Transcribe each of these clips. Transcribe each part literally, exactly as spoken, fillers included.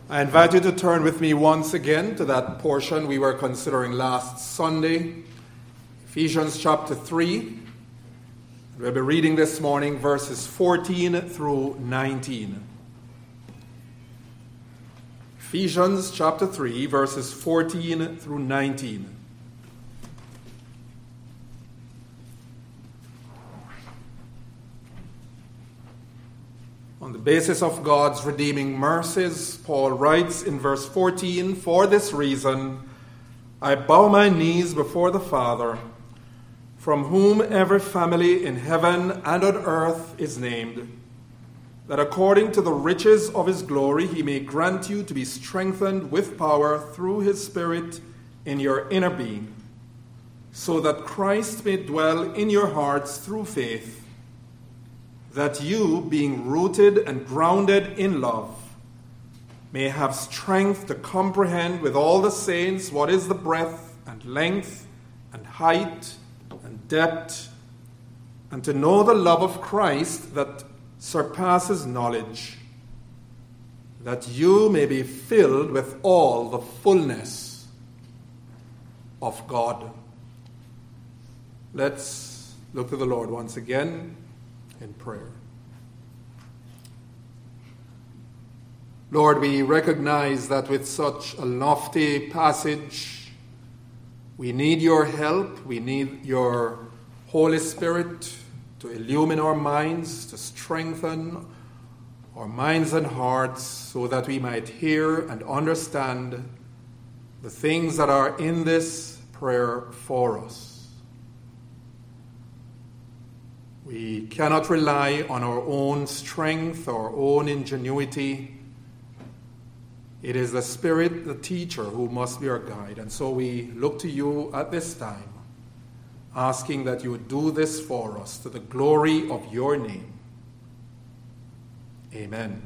I invite you to turn with me once again to that portion we were considering last Sunday, Ephesians chapter three. We'll be reading this morning verses fourteen through nineteen. Ephesians chapter three, verses fourteen through nineteen. On the basis of God's redeeming mercies, Paul writes in verse fourteen, "For this reason I bow my knees before the Father, from whom every family in heaven and on earth is named, that according to the riches of his glory he may grant you to be strengthened with power through his Spirit in your inner being, so that Christ may dwell in your hearts through faith, that you, being rooted and grounded in love, may have strength to comprehend with all the saints what is the breadth and length and height and depth, and to know the love of Christ that surpasses knowledge, that you may be filled with all the fullness of God." Let's look to the Lord once again in prayer. Lord, we recognize that with such a lofty passage, we need your help. We need your Holy Spirit to illumine our minds, to strengthen our minds and hearts, so that we might hear and understand the things that are in this prayer for us. We cannot rely on our own strength, our own ingenuity. It is the Spirit, the teacher, who must be our guide. And so we look to you at this time, asking that you would do this for us to the glory of your name. Amen.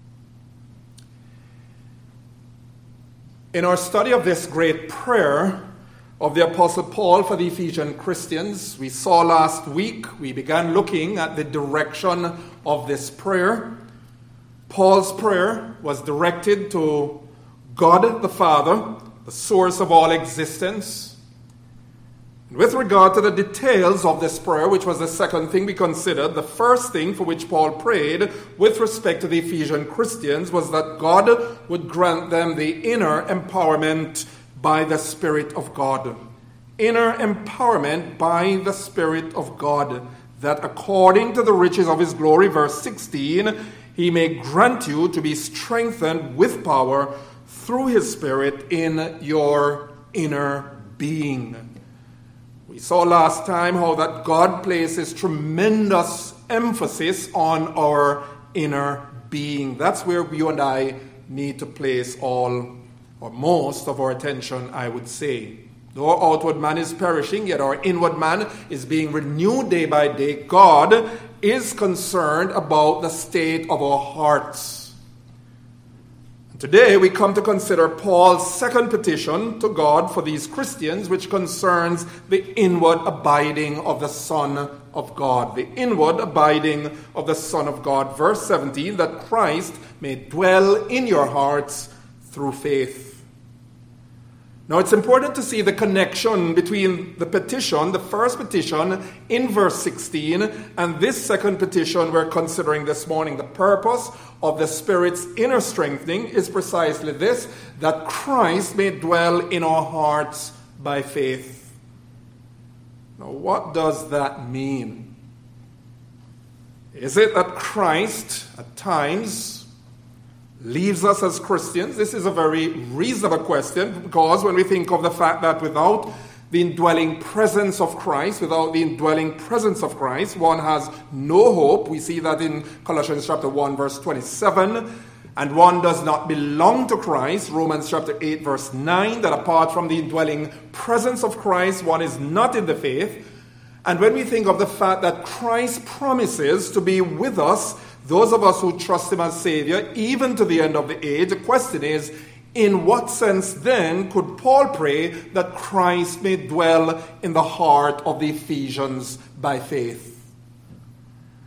In our study of this great prayer of the Apostle Paul for the Ephesian Christians, we saw last week, we began looking at the direction of this prayer. Paul's prayer was directed to God the Father, the source of all existence. And with regard to the details of this prayer, which was the second thing we considered, the first thing for which Paul prayed with respect to the Ephesian Christians was that God would grant them the inner empowerment by the Spirit of God. Inner empowerment by the Spirit of God, that according to the riches of his glory, verse sixteen, he may grant you to be strengthened with power through his Spirit in your inner being. We saw last time how that God places tremendous emphasis on our inner being. That's where you and I need to place all or most of our attention, I would say. Though our outward man is perishing, yet our inward man is being renewed day by day. God is concerned about the state of our hearts. And today we come to consider Paul's second petition to God for these Christians, which concerns the inward abiding of the Son of God. The inward abiding of the Son of God. Verse seventeen, that Christ may dwell in your hearts through faith. Now, it's important to see the connection between the petition, the first petition in verse sixteen, and this second petition we're considering this morning. The purpose of the Spirit's inner strengthening is precisely this, that Christ may dwell in our hearts by faith. Now, what does that mean? Is it that Christ, at times, leaves us as Christians? This is a very reasonable question, because when we think of the fact that without the indwelling presence of Christ, without the indwelling presence of Christ, one has no hope. We see that in Colossians chapter one, verse twenty-seven. And one does not belong to Christ. Romans chapter eight, verse nine, that apart from the indwelling presence of Christ, one is not in the faith. And when we think of the fact that Christ promises to be with us, those of us who trust him as Savior, even to the end of the age, the question is, in what sense then could Paul pray that Christ may dwell in the heart of the Ephesians by faith?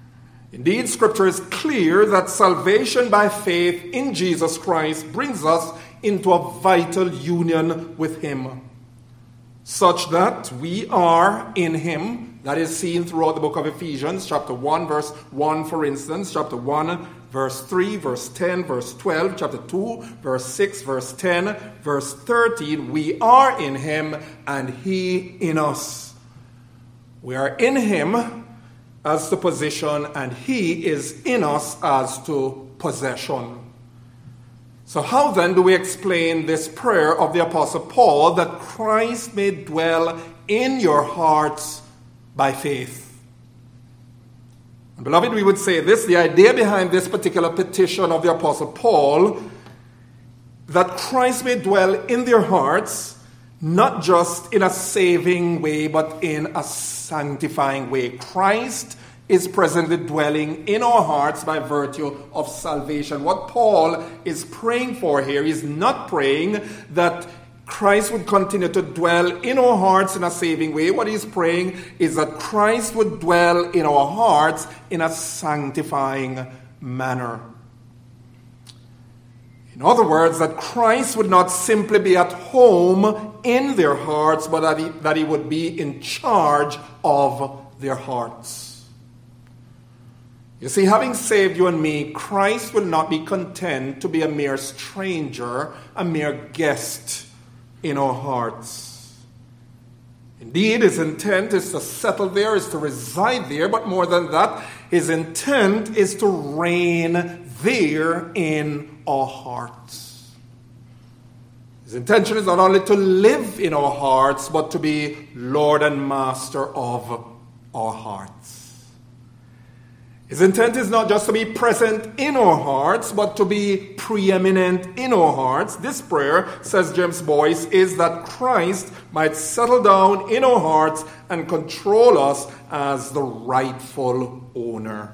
Indeed, Scripture is clear that salvation by faith in Jesus Christ brings us into a vital union with Him, such that we are in Him. That is seen throughout the book of Ephesians, chapter one, verse one, for instance, chapter one, verse three, verse ten, verse twelve, chapter two, verse six, verse ten, verse thirteen. We are in Him and He in us. We are in Him as to position, and He is in us as to possession. So how then do we explain this prayer of the Apostle Paul, that Christ may dwell in your hearts by faith? And beloved, we would say this: the idea behind this particular petition of the Apostle Paul, that Christ may dwell in their hearts, not just in a saving way, but in a sanctifying way. Christ is presently dwelling in our hearts by virtue of salvation. What Paul is praying for here is not praying that Christ would continue to dwell in our hearts in a saving way. What he's praying is that Christ would dwell in our hearts in a sanctifying manner. In other words, that Christ would not simply be at home in their hearts, but that he, that he would be in charge of their hearts. You see, having saved you and me, Christ will not be content to be a mere stranger, a mere guest in our hearts. Indeed, his intent is to settle there, is to reside there, but more than that, his intent is to reign there in our hearts. His intention is not only to live in our hearts, but to be Lord and Master of our hearts. His intent is not just to be present in our hearts, but to be preeminent in our hearts. This prayer, says James Boyce, is that Christ might settle down in our hearts and control us as the rightful owner.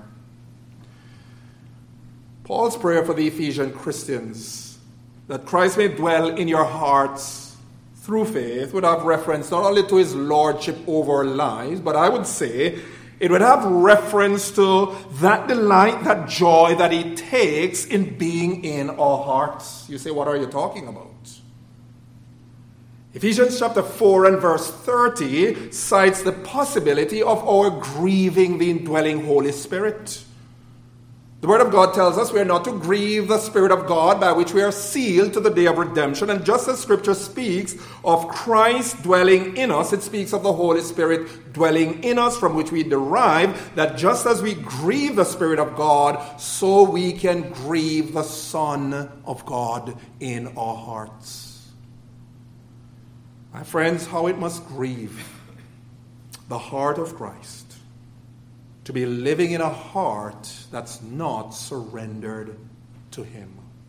Paul's prayer for the Ephesian Christians, that Christ may dwell in your hearts through faith, would have reference not only to his lordship over our lives, but I would say it would have reference to that delight, that joy that he takes in being in our hearts. You say, what are you talking about? Ephesians chapter four and verse thirty cites the possibility of our grieving the indwelling Holy Spirit. The Word of God tells us we are not to grieve the Spirit of God, by which we are sealed to the day of redemption. And just as Scripture speaks of Christ dwelling in us, it speaks of the Holy Spirit dwelling in us, from which we derive that just as we grieve the Spirit of God, so we can grieve the Son of God in our hearts. My friends, how it must grieve the heart of Christ to be living in a heart that's not surrendered to him.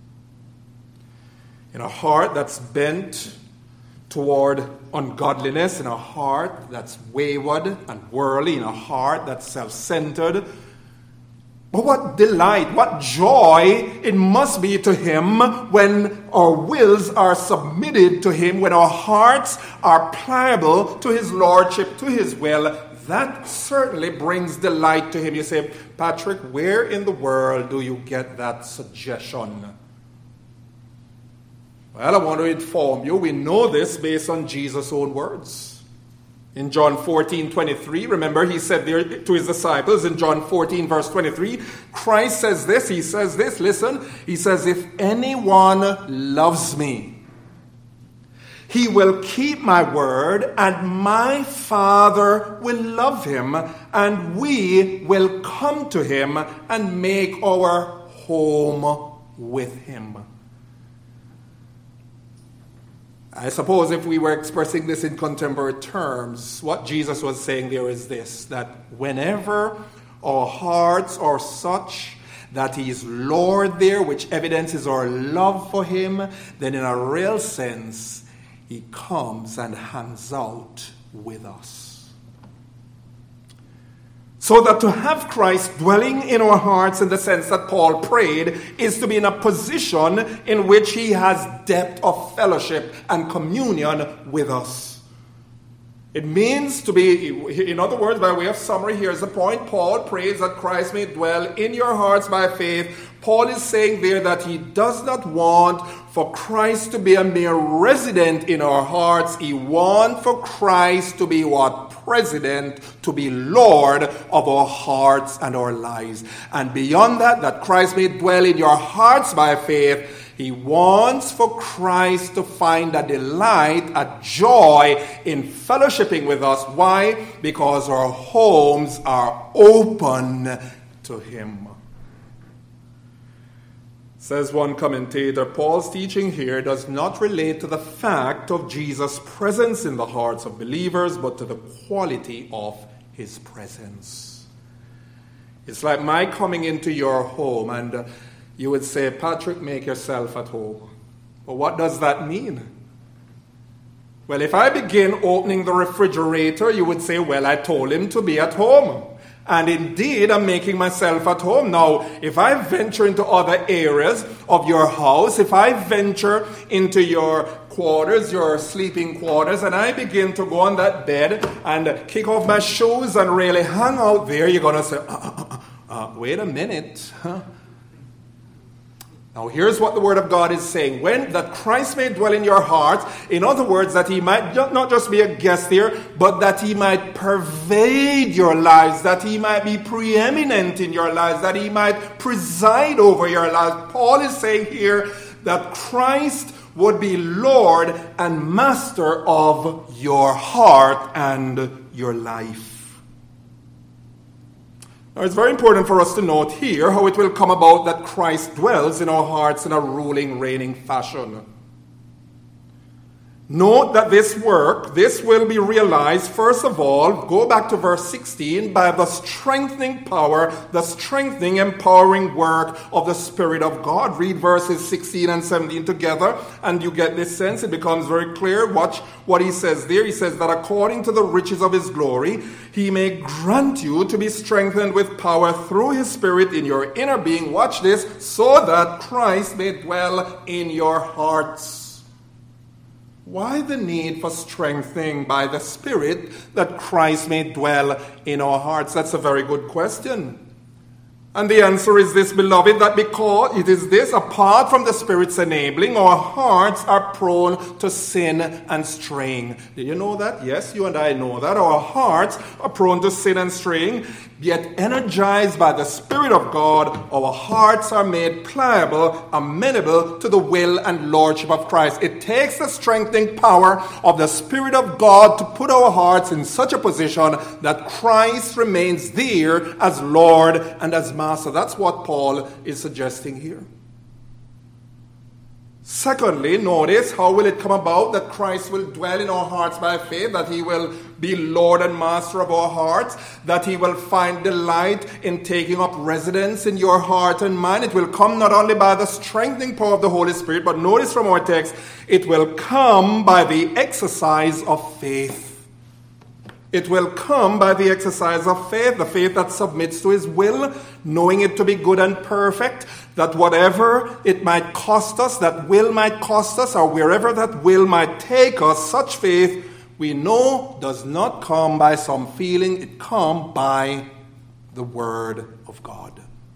In a heart that's bent toward ungodliness, in a heart that's wayward and worldly, in a heart that's self-centered. But what delight, what joy it must be to him when our wills are submitted to him, when our hearts are pliable to his lordship, to his will. That certainly brings delight to him. You say, Patrick, where in the world do you get that suggestion? Well, I want to inform you, we know this based on Jesus' own words. In John fourteen twenty-three, remember he said there to his disciples in John fourteen verse twenty-three, Christ says this, he says this, listen, he says, if anyone loves me, he will keep my word, and my Father will love him, and we will come to him and make our home with him. I suppose if we were expressing this in contemporary terms, what Jesus was saying there is this, that whenever our hearts are such that he is Lord there, which evidences our love for him, then in a real sense, he comes and hangs out with us. So that to have Christ dwelling in our hearts in the sense that Paul prayed is to be in a position in which he has depth of fellowship and communion with us. It means to be, in other words, by way of summary, here's the point. Paul prays that Christ may dwell in your hearts by faith. Paul is saying there that he does not want for Christ to be a mere resident in our hearts. He wants for Christ to be what? President, to be Lord of our hearts and our lives. And beyond that, that Christ may dwell in your hearts by faith. He wants for Christ to find a delight, a joy in fellowshipping with us. Why? Because our homes are open to him. Says one commentator, Paul's teaching here does not relate to the fact of Jesus' presence in the hearts of believers, but to the quality of his presence. It's like my coming into your home and uh, you would say, Patrick, make yourself at home. But what does that mean? Well, if I begin opening the refrigerator, you would say, well, I told him to be at home. And indeed, I'm making myself at home. Now, if I venture into other areas of your house, if I venture into your quarters, your sleeping quarters, and I begin to go on that bed and kick off my shoes and really hang out there, you're going to say, uh, uh, uh, uh, wait a minute, huh? Now, here's what the Word of God is saying. When that Christ may dwell in your hearts, in other words, that he might not just be a guest here, but that he might pervade your lives, that he might be preeminent in your lives, that he might preside over your lives. Paul is saying here that Christ would be Lord and Master of your heart and your life. Now, it's very important for us to note here how it will come about that Christ dwells in our hearts in a ruling, reigning fashion. Note that this work, this will be realized, first of all, go back to verse sixteen, by the strengthening power, the strengthening, empowering work of the Spirit of God. Read verses sixteen and seventeen together, and you get this sense. It becomes very clear. Watch what he says there. He says that according to the riches of his glory, he may grant you to be strengthened with power through his Spirit in your inner being. Watch this, so that Christ may dwell in your hearts. Why the need for strengthening by the Spirit that Christ may dwell in our hearts? That's a very good question. And the answer is this, beloved, that because it is this, apart from the Spirit's enabling, our hearts are prone to sin and straying. Do you know that? Yes, you and I know that. Our hearts are prone to sin and straying, yet energized by the Spirit of God, our hearts are made pliable, amenable to the will and lordship of Christ. It takes the strengthening power of the Spirit of God to put our hearts in such a position that Christ remains there as Lord and as Master. So that's what Paul is suggesting here. Secondly, notice how will it come about that Christ will dwell in our hearts by faith, that he will be Lord and Master of our hearts, that he will find delight in taking up residence in your heart and mind. It will come not only by the strengthening power of the Holy Spirit, but notice from our text, it will come by the exercise of faith. It will come by the exercise of faith, the faith that submits to his will, knowing it to be good and perfect, that whatever it might cost us, that will might cost us, or wherever that will might take us, such faith, we know, does not come by some feeling, it comes by the Word of God.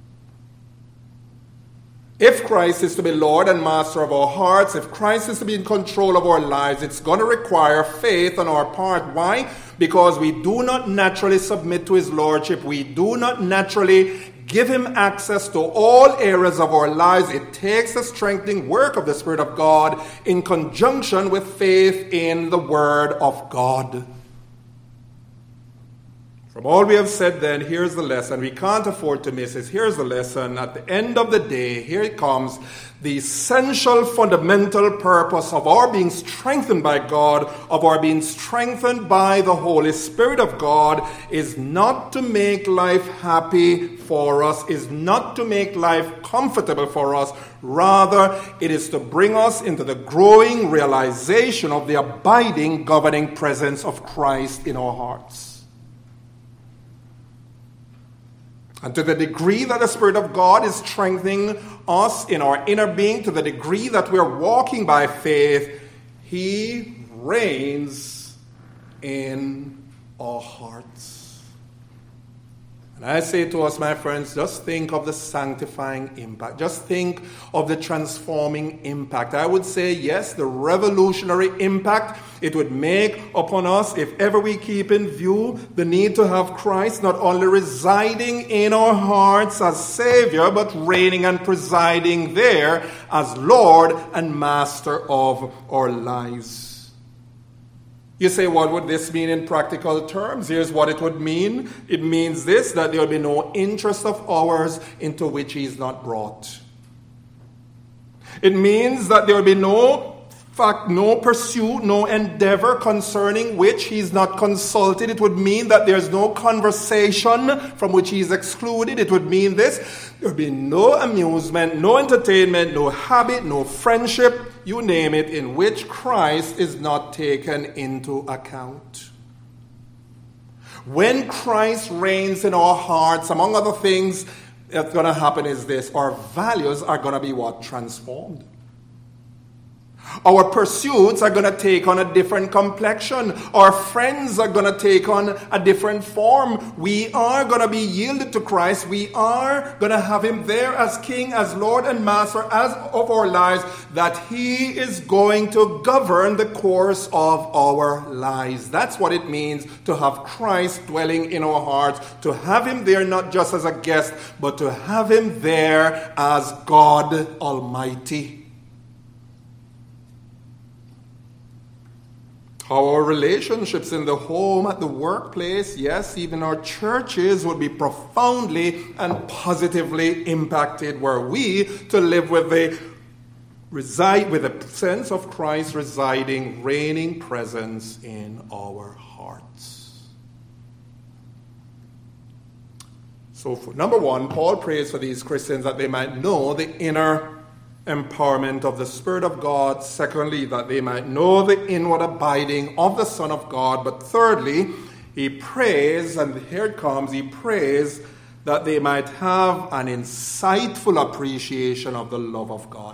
If Christ is to be Lord and Master of our hearts, if Christ is to be in control of our lives, it's going to require faith on our part. Why? Because we do not naturally submit to his lordship. We do not naturally give him access to all areas of our lives. It takes the strengthening work of the Spirit of God in conjunction with faith in the Word of God. From all we have said then, here's the lesson. We can't afford to miss it. Here's the lesson. At the end of the day, here it comes. The essential, fundamental purpose of our being strengthened by God, of our being strengthened by the Holy Spirit of God, is not to make life happy for us, is not to make life comfortable for us. Rather, it is to bring us into the growing realization of the abiding, governing presence of Christ in our hearts. And to the degree that the Spirit of God is strengthening us in our inner being, to the degree that we're walking by faith, he reigns in our hearts. And I say to us, my friends, just think of the sanctifying impact. Just think of the transforming impact. I would say, yes, the revolutionary impact it would make upon us if ever we keep in view the need to have Christ not only residing in our hearts as Savior, but reigning and presiding there as Lord and Master of our lives. You say, what would this mean in practical terms? Here's what it would mean. It means this, that there will be no interest of ours into which he is not brought. It means that there will be no fact, no pursuit, no endeavor concerning which he is not consulted. It would mean that there's no conversation from which he is excluded. It would mean this. There will be no amusement, no entertainment, no habit, no friendship, you name it, in which Christ is not taken into account. When Christ reigns in our hearts, among other things that's going to happen is this. Our values are going to be what? Transformed. Our pursuits are going to take on a different complexion. Our friends are going to take on a different form. We are going to be yielded to Christ. We are going to have him there as King, as Lord and Master as of our lives, that he is going to govern the course of our lives. That's what it means to have Christ dwelling in our hearts, to have him there not just as a guest, but to have him there as God Almighty. Our relationships in the home, at the workplace, yes, even our churches will be profoundly and positively impacted were we to live with a reside with a sense of Christ residing, reigning presence in our hearts. So, for number one, Paul prays for these Christians that they might know the inner empowerment of the Spirit of God. Secondly, that they might know the inward abiding of the Son of God. But thirdly, he prays, and here it comes, he prays that they might have an insightful appreciation of the love of God.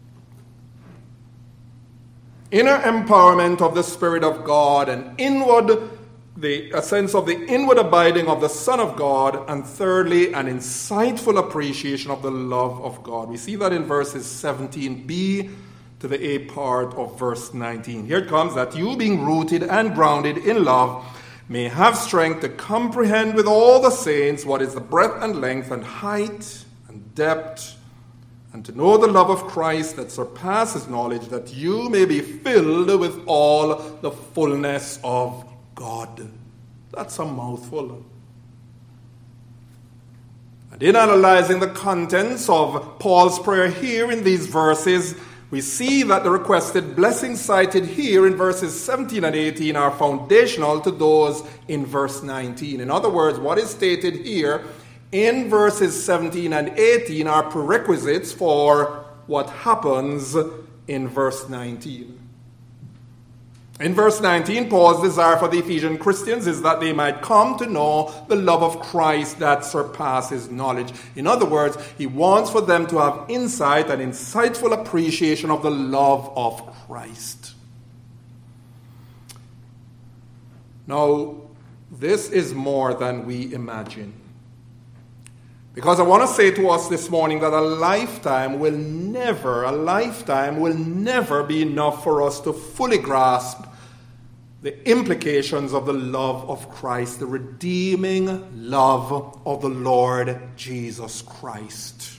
Inner empowerment of the Spirit of God, and inward The, a sense of the inward abiding of the Son of God, and thirdly, an insightful appreciation of the love of God. We see that in verses seventeen b to the A part of verse nineteen. Here it comes, that you, being rooted and grounded in love, may have strength to comprehend with all the saints what is the breadth and length and height and depth, and to know the love of Christ that surpasses knowledge, that you may be filled with all the fullness of God. That's a mouthful. And in analyzing the contents of Paul's prayer here in these verses, we see that the requested blessings cited here in verses seventeen and eighteen are foundational to those in verse nineteen. In other words, what is stated here in verses seventeen and eighteen are prerequisites for what happens in verse nineteen. In verse nineteen, Paul's desire for the Ephesian Christians is that they might come to know the love of Christ that surpasses knowledge. In other words, he wants for them to have insight and insightful appreciation of the love of Christ. Now, this is more than we imagine. Because I want to say to us this morning that a lifetime will never, a lifetime will never be enough for us to fully grasp the implications of the love of Christ, the redeeming love of the Lord Jesus Christ.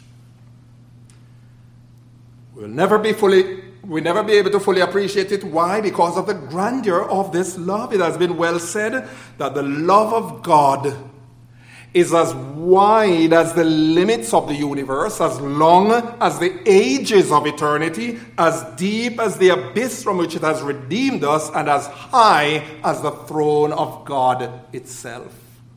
We'll never be fully, we'll never be able to fully appreciate it. Why? Because of the grandeur of this love. It has been well said that the love of God is as wide as the limits of the universe, as long as the ages of eternity, as deep as the abyss from which it has redeemed us, and as high as the throne of God itself.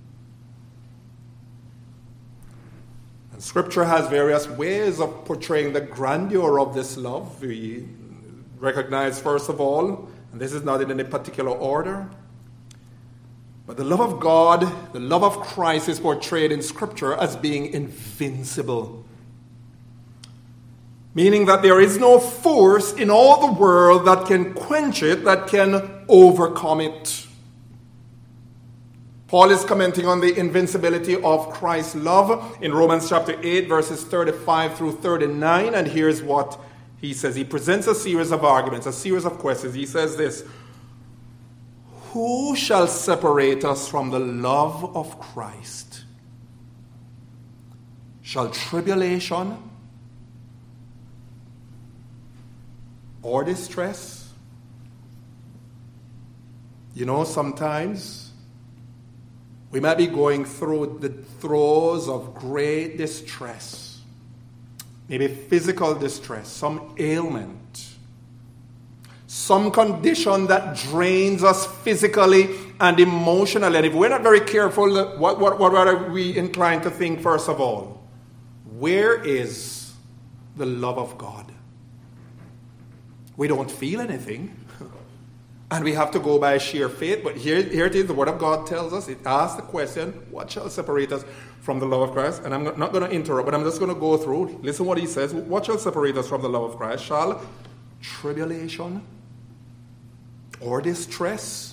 And Scripture has various ways of portraying the grandeur of this love. We recognize, first of all, and this is not in any particular order, but the love of God, the love of Christ is portrayed in Scripture as being invincible. Meaning that there is no force in all the world that can quench it, that can overcome it. Paul is commenting on the invincibility of Christ's love in Romans chapter eight, verses thirty-five through thirty-nine. And here's what he says. He presents a series of arguments, a series of questions. He says this: who shall separate us from the love of Christ? Shall tribulation or distress? You know, sometimes we might be going through the throes of great distress, maybe physical distress, some ailment, some condition that drains us physically and emotionally. And if we're not very careful, what, what, what are we inclined to think first of all? Where is the love of God? We don't feel anything. And we have to go by sheer faith. But here, here it is. The Word of God tells us. It asks the question, what shall separate us from the love of Christ? And I'm not going to interrupt, but I'm just going to go through. Listen what he says. What shall separate us from the love of Christ? Shall tribulation or distress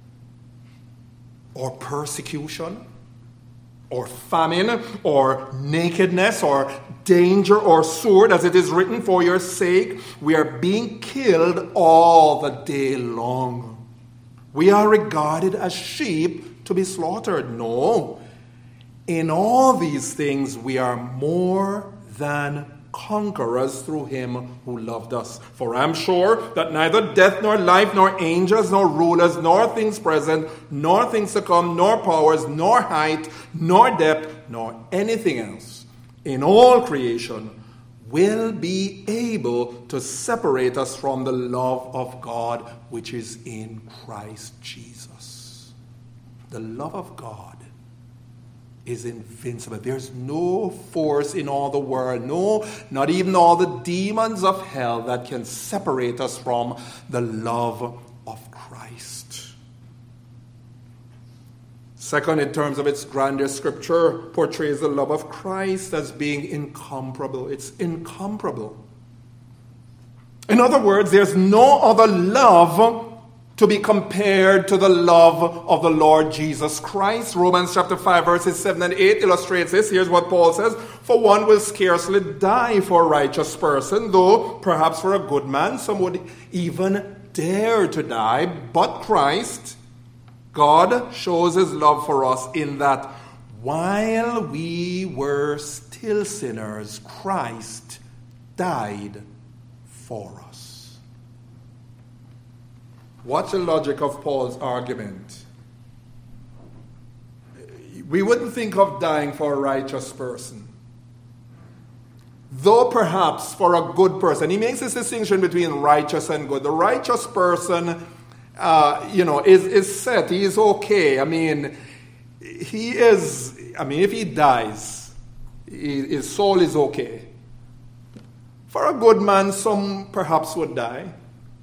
or persecution or famine or nakedness or danger or sword, as it is written, for your sake we are being killed all the day long. We are regarded as sheep to be slaughtered. No. In all these things we are more than conquerors through him who loved us. For I am sure that neither death nor life nor angels nor rulers nor things present nor things to come nor powers nor height nor depth nor anything else in all creation will be able to separate us from the love of God which is in Christ Jesus. The love of God is invincible. There's no force in all the world, no, not even all the demons of hell that can separate us from the love of Christ. Second, in terms of its grandeur, Scripture portrays the love of Christ as being incomparable. It's incomparable. In other words, there's no other love to be compared to the love of the Lord Jesus Christ. Romans chapter five, verses seven and eight illustrates this. Here's what Paul says: for one will scarcely die for a righteous person, though perhaps for a good man some would even dare to die. But Christ, God, shows his love for us in that while we were still sinners, Christ died for us. What's the logic of Paul's argument? We wouldn't think of dying for a righteous person, though perhaps for a good person. He makes this distinction between righteous and good. The righteous person, uh, you know, is, is set. He is okay. I mean, he is, I mean, if he dies, he, his soul is okay. For a good man, some perhaps would die.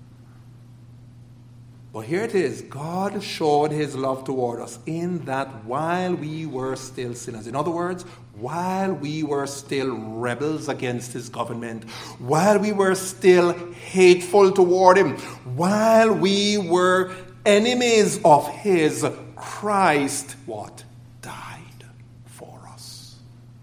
But here it is. God showed his love toward us in that while we were still sinners, in other words, while we were still rebels against his government, while we were still hateful toward him, while we were enemies of his, Christ, what? Died for us.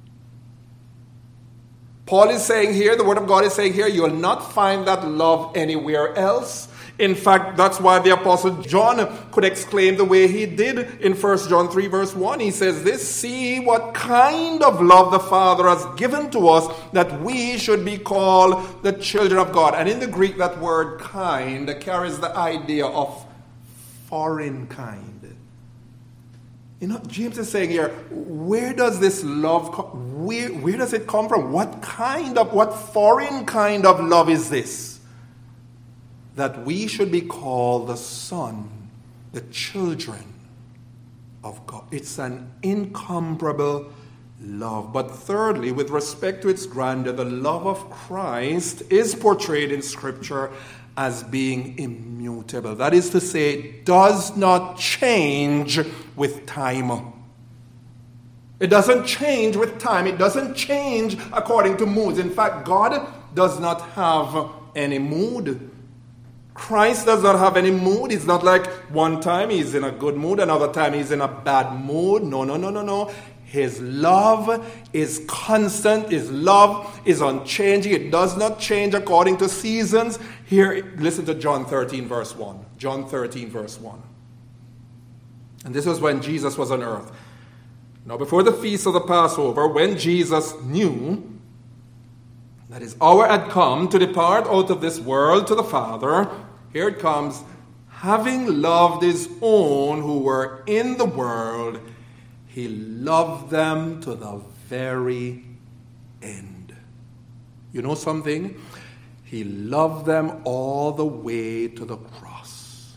Paul is saying here, the Word of God is saying here, you will not find that love anywhere else. In fact, that's why the Apostle John could exclaim the way he did in First John three, verse one. He says this: see what kind of love the Father has given to us, that we should be called the children of God. And in the Greek, that word kind carries the idea of foreign kind. You know, James is saying here, where does this love come? Where, where does it come from? What kind of, what foreign kind of love is this? That we should be called the son, the children of God. It's an incomparable love. But thirdly, with respect to its grandeur, the love of Christ is portrayed in Scripture as being immutable. That is to say, it does not change with time. It doesn't change with time. It doesn't change according to moods. In fact, God does not have any mood. Christ does not have any mood. It's not like one time he's in a good mood, another time he's in a bad mood. No, no, no, no, no. His love is constant. His love is unchanging. It does not change according to seasons. Here, listen to John thirteen, verse one. John thirteen, verse one. And this was when Jesus was on earth. Now, before the feast of the Passover, when Jesus knew that his hour had come to depart out of this world to the Father, here it comes, having loved his own who were in the world, he loved them to the very end. You know something? He loved them all the way to the cross.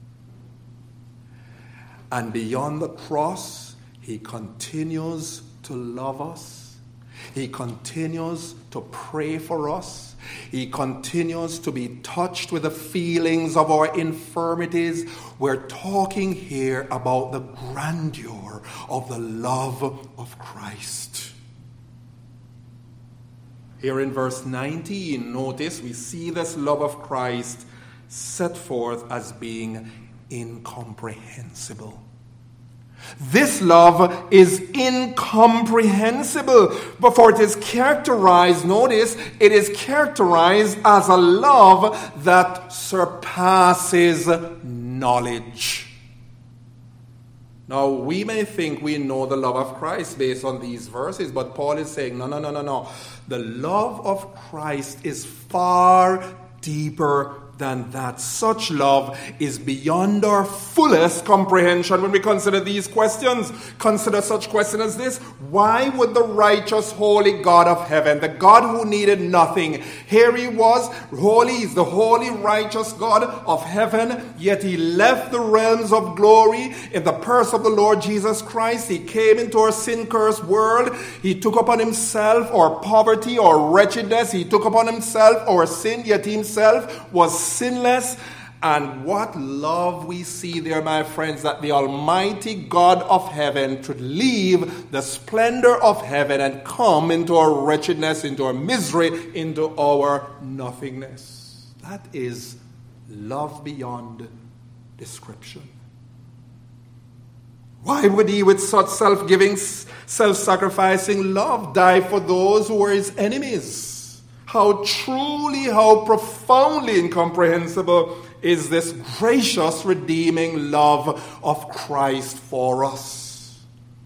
And beyond the cross, he continues to love us. He continues to pray for us. He continues to be touched with the feelings of our infirmities. We're talking here about the grandeur of the love of Christ. Here in verse nineteen, notice we see this love of Christ set forth as being incomprehensible. This love is incomprehensible, but for it is characterized, notice, it is characterized as a love that surpasses knowledge. Now, we may think we know the love of Christ based on these verses, but Paul is saying, no, no, no, no, no. The love of Christ is far deeper than that. Such love is beyond our fullest comprehension when we consider these questions. Consider such questions as this. Why would the righteous, holy God of heaven, the God who needed nothing, here he was, holy, he's the holy, righteous God of heaven, yet he left the realms of glory in the person of the Lord Jesus Christ. He came into our sin-cursed world. He took upon himself our poverty, our wretchedness. He took upon himself our sin, yet he himself was sinless. And what love we see there, my friends, that the Almighty God of heaven should leave the splendor of heaven and come into our wretchedness, into our misery, into our nothingness. That is love beyond description. Why would he, with such self-giving, self-sacrificing love, die for those who were his enemies? How truly, how profoundly incomprehensible is this gracious, redeeming love of Christ for us.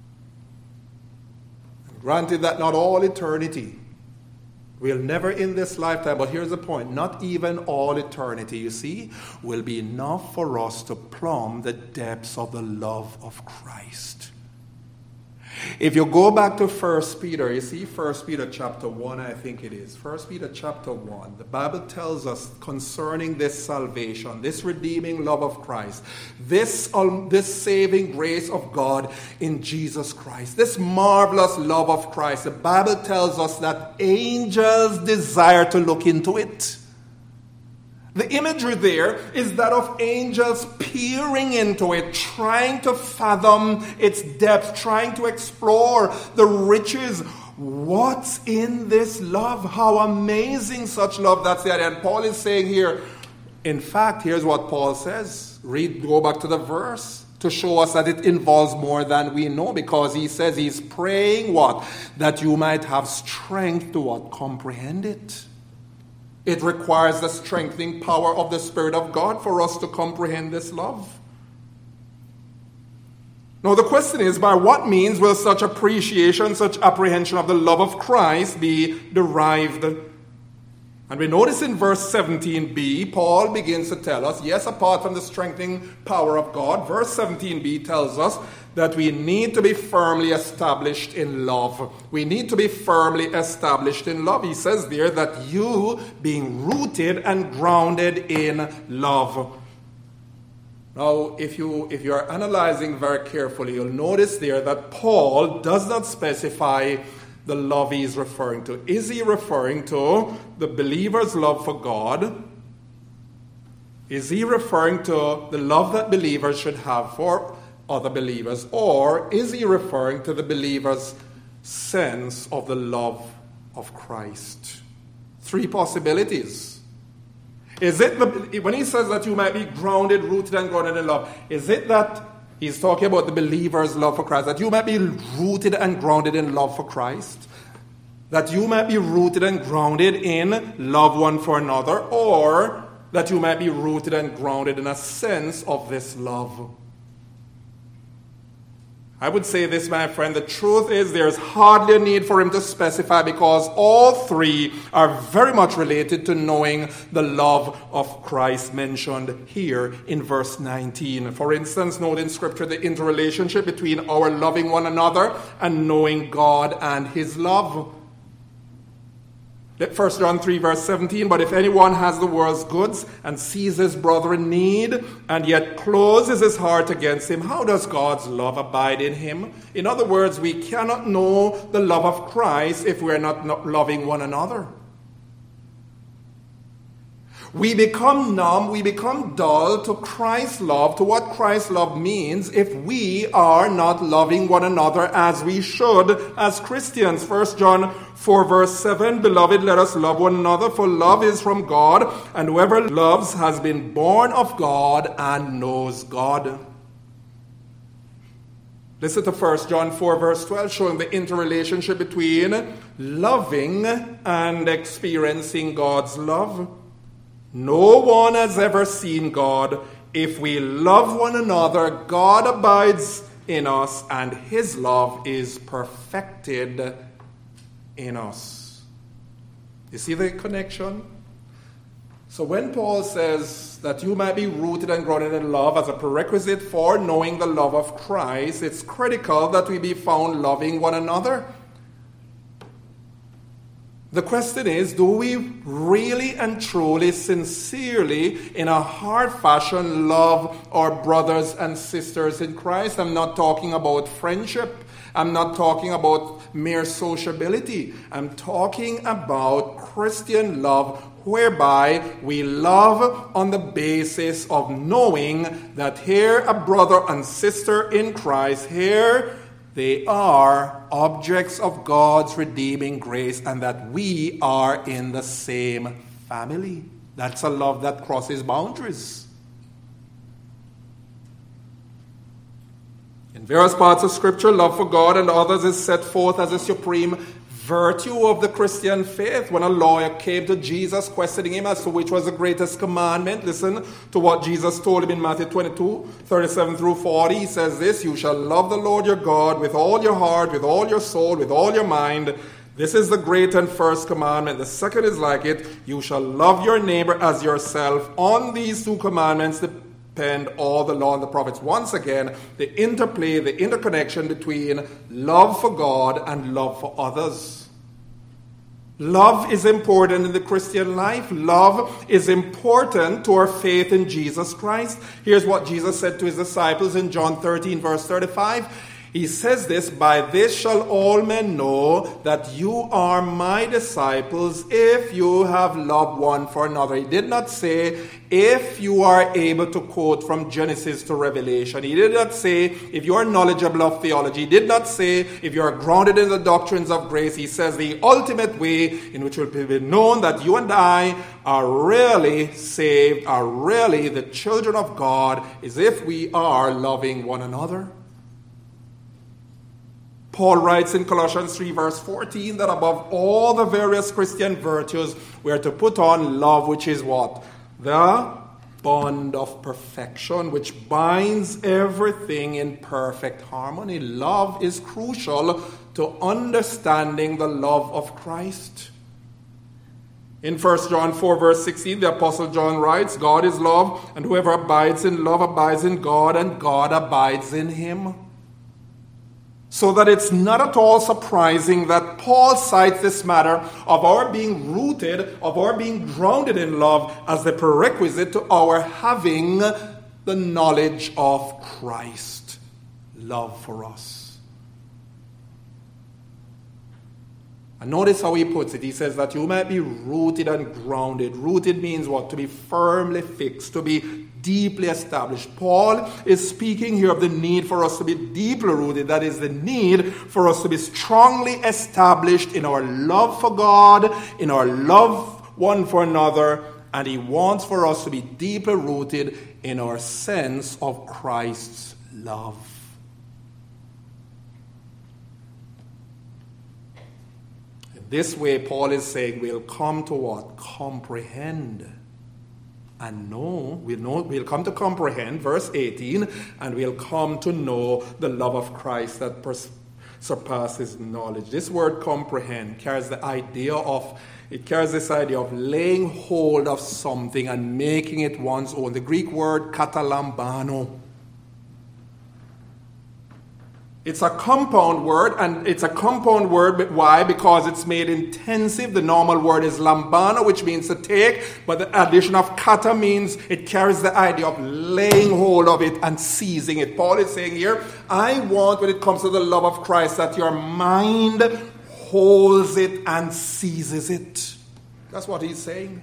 And granted that not all eternity, we'll never in this lifetime, but here's the point, not even all eternity, you see, will be enough for us to plumb the depths of the love of Christ. If you go back to First Peter, you see First Peter chapter one, I think it is. First Peter chapter one, the Bible tells us concerning this salvation, this redeeming love of Christ, this, um, this saving grace of God in Jesus Christ, this marvelous love of Christ. The Bible tells us that angels desire to look into it. The imagery there is that of angels peering into it, trying to fathom its depth, trying to explore the riches. What's in this love? How amazing such love. That's the idea. And Paul is saying here, in fact, here's what Paul says. Read, go back to the verse to show us that it involves more than we know, because he says he's praying what? That you might have strength to what? Comprehend it. It requires the strengthening power of the Spirit of God for us to comprehend this love. Now the question is, by what means will such appreciation, such apprehension of the love of Christ be derived? And we notice in verse seventeen b, Paul begins to tell us, yes, apart from the strengthening power of God, verse seventeen b tells us that we need to be firmly established in love. We need to be firmly established in love. He says there that you being rooted and grounded in love. Now, if you if you are analyzing very carefully, you'll notice there that Paul does not specify the love he is referring to. Is he referring to the believer's love for God? Is he referring to the love that believers should have for other believers? Or is he referring to the believer's sense of the love of Christ? Three possibilities. Is it, the, when he says that you might be grounded, rooted, and grounded in love, is it that he's talking about the believer's love for Christ, that you might be rooted and grounded in love for Christ? That you might be rooted and grounded in love one for another, or that you might be rooted and grounded in a sense of this love? I would say this, my friend, the truth is there's hardly a need for him to specify, because all three are very much related to knowing the love of Christ mentioned here in verse nineteen. For instance, note in Scripture the interrelationship between our loving one another and knowing God and his love. First John three verse seventeen, but if anyone has the world's goods and sees his brother in need and yet closes his heart against him, how does God's love abide in him? In other words, we cannot know the love of Christ if we are not, not loving one another. We become numb, we become dull to Christ's love, to what Christ's love means, if we are not loving one another as we should as Christians. First John four verse seven, beloved, let us love one another, for love is from God, and whoever loves has been born of God and knows God. Listen to First John four verse twelve, showing the interrelationship between loving and experiencing God's love. No one has ever seen God. If we love one another, God abides in us, and his love is perfected in us. You see the connection? So when Paul says that you might be rooted and grounded in love as a prerequisite for knowing the love of Christ, it's critical that we be found loving one another. The question is, do we really and truly, sincerely, in a hard fashion, love our brothers and sisters in Christ? I'm not talking about friendship. I'm not talking about mere sociability. I'm talking about Christian love, whereby we love on the basis of knowing that here a brother and sister in Christ, here they are objects of God's redeeming grace, and that we are in the same family. That's a love that crosses boundaries. In various parts of Scripture, love for God and others is set forth as a supreme virtue of the Christian faith. When a lawyer came to Jesus questioning him as to which was the greatest commandment, listen to what Jesus told him in Matthew twenty-two, thirty-seven through forty. He says this, you shall love the Lord your God with all your heart, with all your soul, with all your mind. This is the great and first commandment. The second is like it, you shall love your neighbor as yourself. On these two commandments depend all the law and the prophets. Once again, the interplay, the interconnection between love for God and love for others. Love is important in the Christian life. Love is important to our faith in Jesus Christ. Here's what Jesus said to his disciples in John thirteen, verse thirty-five. He says this, by this shall all men know that you are my disciples if you have love one for another. He did not say if you are able to quote from Genesis to Revelation. He did not say if you are knowledgeable of theology. He did not say if you are grounded in the doctrines of grace. He says the ultimate way in which it will be known that you and I are really saved, are really the children of God, is if we are loving one another. Paul writes in Colossians three verse fourteen that above all the various Christian virtues, we are to put on love, which is what? The bond of perfection, which binds everything in perfect harmony. Love is crucial to understanding the love of Christ. In First John four verse sixteen, the Apostle John writes, God is love, and whoever abides in love abides in God, and God abides in him. So that it's not at all surprising that Paul cites this matter of our being rooted, of our being grounded in love as the prerequisite to our having the knowledge of Christ. Love for us. And notice how he puts it. He says that you might be rooted and grounded. Rooted means what? To be firmly fixed, to be deeply established. Paul is speaking here of the need for us to be deeply rooted. That is the need for us to be strongly established in our love for God, in our love one for another, And he wants for us to be deeply rooted in our sense of Christ's love. In this way, Paul is saying we'll come to what? Comprehend. And know, we'll, know, we'll come to comprehend, verse eighteen, and we'll come to know the love of Christ that pers- surpasses knowledge. This word comprehend carries the idea of, it carries this idea of laying hold of something and making it one's own. The Greek word katalambano. It's a compound word, and it's a compound word, but why? Because it's made intensive. The normal word is lambano, which means to take, but the addition of kata means it carries the idea of laying hold of it and seizing it. Paul is saying here, I want, when it comes to the love of Christ, that your mind holds it and seizes it. That's what he's saying.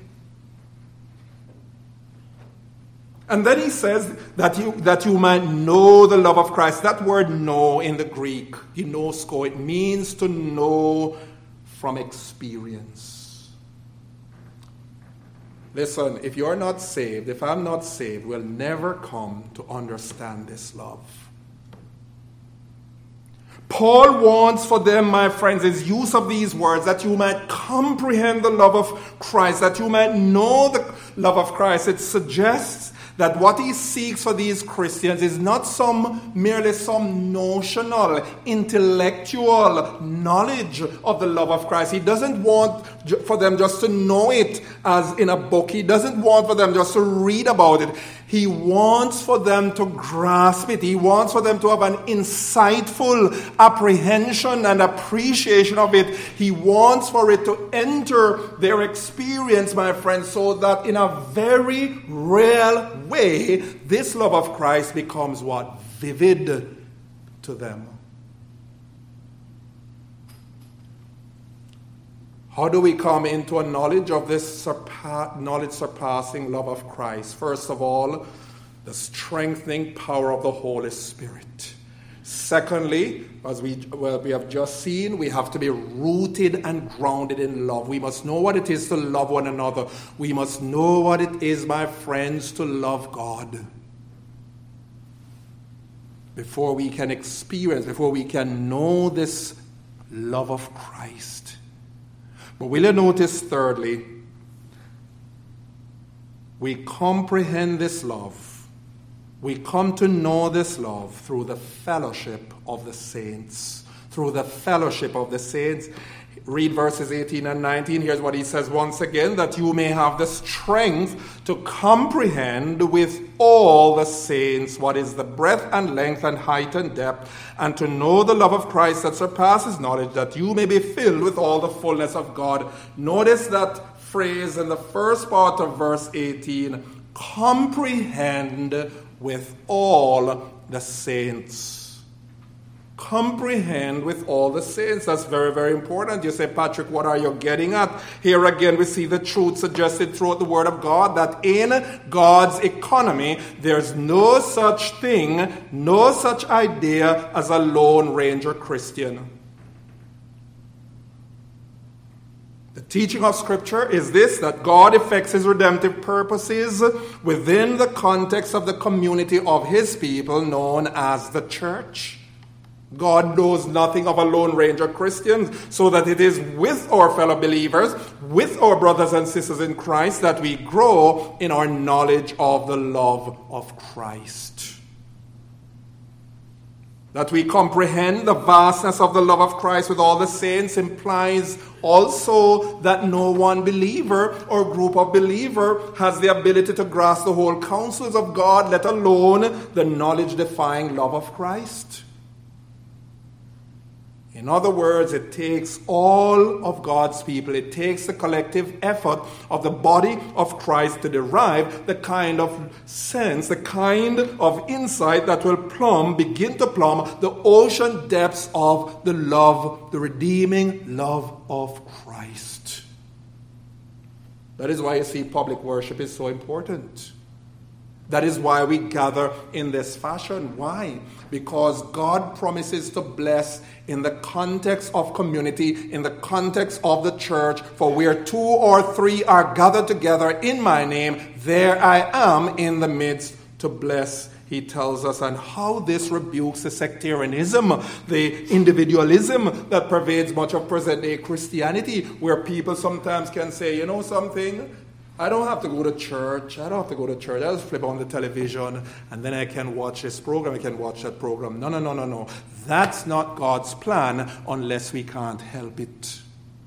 And then he says that you that you might know the love of Christ. That word know in the Greek, ginosko, it means to know from experience. Listen, if you're not saved, if I'm not saved, we'll never come to understand this love. Paul wants for them, my friends, his use of these words, that you might comprehend the love of Christ, that you might know the love of Christ. It suggests that what he seeks for these Christians is not some merely some notional, intellectual knowledge of the love of Christ. He doesn't want for them just to know it as in a book. He doesn't want for them just to read about it. He wants for them to grasp it. He wants for them to have an insightful apprehension and appreciation of it. He wants for it to enter their experience, my friends, so that in a very real way, this love of Christ becomes what? Vivid to them. How do we come into a knowledge of this surpa- knowledge surpassing love of Christ? First of all, the strengthening power of the Holy Spirit. Secondly, as we, well, we have just seen, we have to be rooted and grounded in love. We must know what it is to love one another. We must know what it is, my friends, to love God. Before we can experience, before we can know this love of Christ. But will you notice, thirdly, we comprehend this love. We come to know this love through the fellowship of the saints. Through the fellowship of the saints. Read verses eighteen and nineteen. Here's what he says once again, that you may have the strength to comprehend with all the saints what is the breadth and length and height and depth, and to know the love of Christ that surpasses knowledge, that you may be filled with all the fullness of God. Notice that phrase in the first part of verse eighteen, comprehend with all the saints. Comprehend with all the saints. That's very, very important. You say, Patrick, what are you getting at? Here again, we see the truth suggested throughout the Word of God that in God's economy, there's no such thing, no such idea as a Lone Ranger Christian. The teaching of Scripture is this, that God effects his redemptive purposes within the context of the community of his people known as the church. God knows nothing of a Lone Ranger Christian, so that it is with our fellow believers, with our brothers and sisters in Christ, that we grow in our knowledge of the love of Christ. That we comprehend the vastness of the love of Christ with all the saints implies also that no one believer or group of believers has the ability to grasp the whole counsels of God, let alone the knowledge-defying love of Christ. In other words, it takes all of God's people, it takes the collective effort of the body of Christ to derive the kind of sense, the kind of insight that will plumb, begin to plumb the ocean depths of the love, the redeeming love of Christ. That is why you see public worship is so important. That is why we gather in this fashion. Why? Because God promises to bless in the context of community, in the context of the church. For where two or three are gathered together in my name, there I am in the midst to bless, he tells us. And how this rebukes the sectarianism, the individualism that pervades much of present-day Christianity, where people sometimes can say, you know something? I don't have to go to church. I don't have to go to church. I just flip on the television and then I can watch this program. I can watch that program. No, no, no, no, no. That's not God's plan unless we can't help it.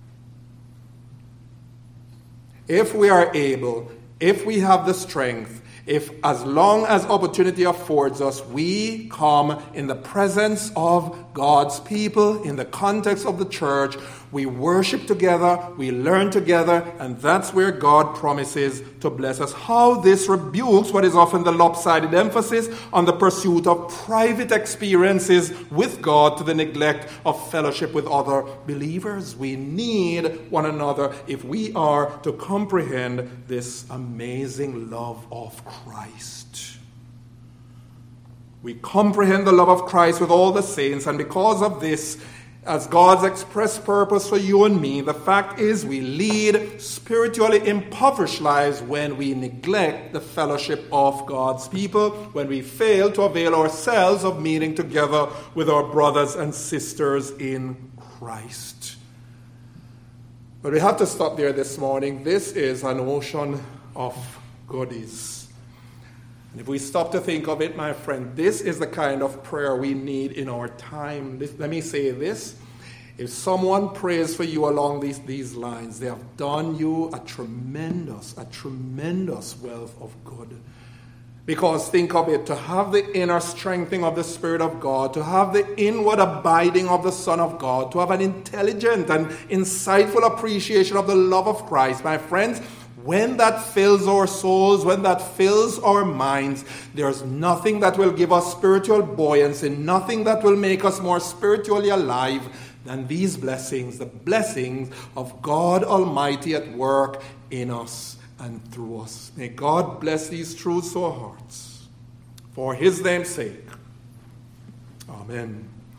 If we are able, if we have the strength, if as long as opportunity affords us, we come in the presence of God's people, in the context of the church, we worship together, we learn together, and that's where God promises to bless us. How this rebukes what is often the lopsided emphasis on the pursuit of private experiences with God to the neglect of fellowship with other believers. We need one another if we are to comprehend this amazing love of Christ. We comprehend the love of Christ with all the saints, and because of this, as God's express purpose for you and me, the fact is we lead spiritually impoverished lives when we neglect the fellowship of God's people, when we fail to avail ourselves of meeting together with our brothers and sisters in Christ. But we have to stop there this morning. This is an ocean of goodies. And if we stop to think of it, my friend, this is the kind of prayer we need in our time. This, let me say this. If someone prays for you along these, these lines, they have done you a tremendous, a tremendous wealth of good. Because think of it, to have the inner strengthening of the Spirit of God, to have the inward abiding of the Son of God, to have an intelligent and insightful appreciation of the love of Christ, my friends, when that fills our souls, when that fills our minds, there's nothing that will give us spiritual buoyancy, nothing that will make us more spiritually alive than these blessings, the blessings of God Almighty at work in us and through us. May God bless these truths to our hearts. For his name's sake. Amen.